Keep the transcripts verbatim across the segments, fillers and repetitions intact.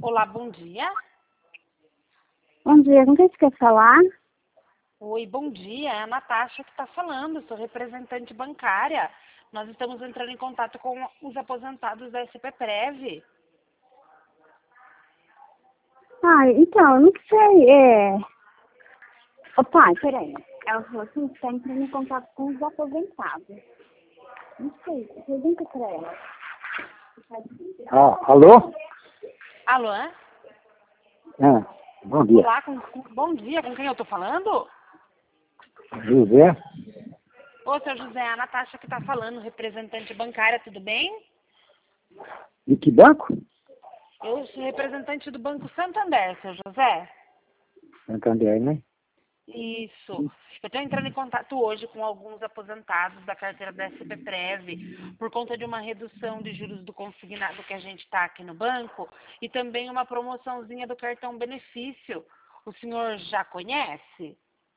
Olá, bom dia. Bom dia, com quem você quer falar? Oi, bom dia. É a Natasha que está falando, sou representante bancária. Nós estamos entrando em contato com os aposentados da S P Prev. Ah, então, eu não sei, é... Ô pai, peraí. Ela falou assim, que está entrando em contato com os aposentados. Não sei, pergunta pra ela. Ah, alô? Alô? é? Ah, bom dia. Olá, com, com- bom dia. Com quem eu estou falando? José? Ô, seu José, é a Natasha que está falando, representante bancária, tudo bem? De que banco? Eu sou representante do Banco Santander, seu José. Santander, né? Isso. Eu estou entrando em contato hoje com alguns aposentados da carteira da S P Prev por conta de uma redução de juros do consignado que a gente está aqui no banco e também uma promoçãozinha do cartão benefício. O senhor já conhece?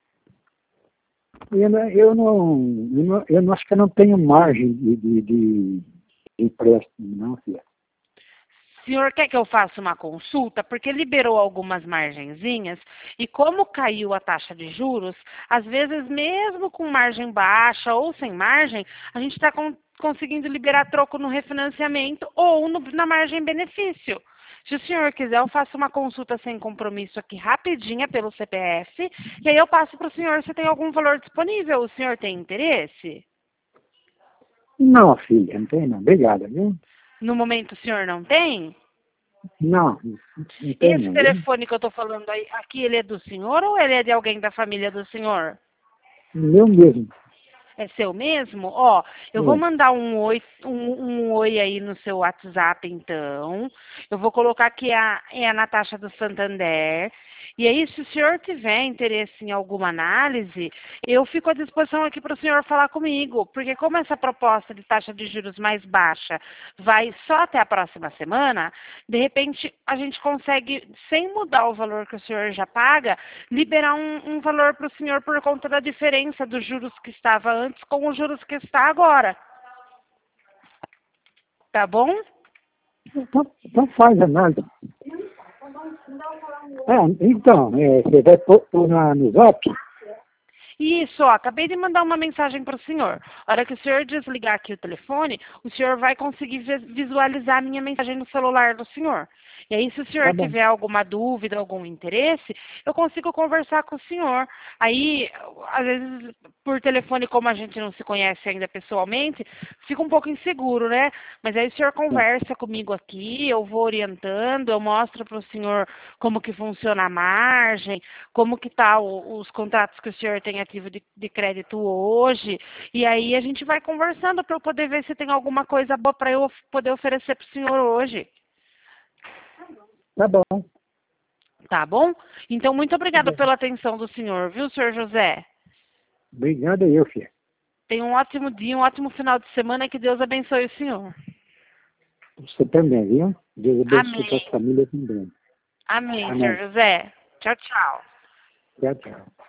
Eu não, eu não, eu não, eu não acho que eu não tenho margem de, de, de empréstimo, não, filha. O senhor quer que eu faça uma consulta? Porque liberou algumas margenzinhas e como caiu a taxa de juros, às vezes mesmo com margem baixa ou sem margem, a gente está conseguindo liberar troco no refinanciamento ou no- na margem benefício. Se o senhor quiser, eu faço uma consulta sem compromisso aqui rapidinha pelo C P F e aí eu passo para o senhor se tem algum valor disponível. O senhor tem interesse? Não, filha, não tem não. Obrigado, viu? No momento o senhor não tem? Não, não tem Esse não, viu? telefone que eu estou falando aí, aqui, ele é do senhor ou ele é de alguém da família do senhor? Meu mesmo. É seu mesmo? Ó, eu vou É. mandar um oi, um, um oi aí no seu WhatsApp, então. Eu vou colocar que a, é a Natasha do Santander. E aí, se o senhor tiver interesse em alguma análise, eu fico à disposição aqui para o senhor falar comigo. Porque como essa proposta de taxa de juros mais baixa vai só até a próxima semana, de repente a gente consegue, sem mudar o valor que o senhor já paga, liberar um, um valor para o senhor por conta da diferença dos juros que estava antes com os juros que está agora. Tá bom? Então, então faz a análise. Ah, então, é, você vai pôr, pôr na, no zap? Isso, ó, acabei de mandar uma mensagem para o senhor. A hora que o senhor desligar aqui o telefone, o senhor vai conseguir vi- visualizar a minha mensagem no celular do senhor. E aí, se o Tá senhor bom. tiver alguma dúvida, algum interesse, eu consigo conversar com o senhor. Aí, às vezes, por telefone, como a gente não se conhece ainda pessoalmente, fica um pouco inseguro, né? Mas aí o senhor É. conversa comigo aqui, eu vou orientando, eu mostro para o senhor como que funciona a margem, como que tá o- os contratos que o senhor tem ativo de, de crédito hoje, e aí a gente vai conversando para eu poder ver se tem alguma coisa boa para eu of- poder oferecer para o senhor hoje, Tá bom. tá bom? Então, muito Tá obrigada bom. pela atenção do senhor, viu, senhor José? Obrigado eu, filha. Tenha um ótimo dia, um ótimo final de semana, que Deus abençoe o senhor. Você também, viu? Deus abençoe a Amém. sua família também. Amém, senhor Amém. José. Tchau, tchau. Tchau, tchau.